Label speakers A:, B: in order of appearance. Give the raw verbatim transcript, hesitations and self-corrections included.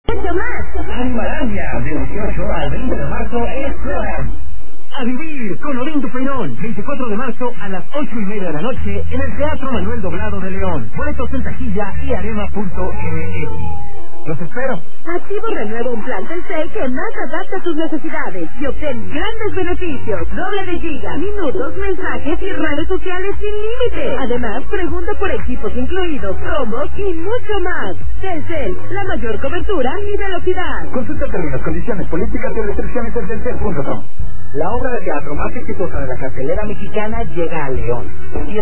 A: Mucho más.
B: Animalandia, del dieciocho al veinte de marzo, exploran. A vivir con Orinto Peirón, veinticuatro de marzo a las ocho y media de la noche en el Teatro Manuel Doblado de León. Boletos en taquilla y arema punto m x. Los espero.
A: Activo renueva un plan Telcel que más adapta a tus necesidades y obtén grandes beneficios. Doble de gigas, minutos, mensajes y redes sociales sin límite. Además, pregunta por equipos incluidos, promos y mucho más. Telcel, la mayor cobertura y velocidad.
B: Consulta términos, condiciones, políticas y restricciones en telcel punto com. La obra de teatro más exitosa de la cartelera mexicana llega a León.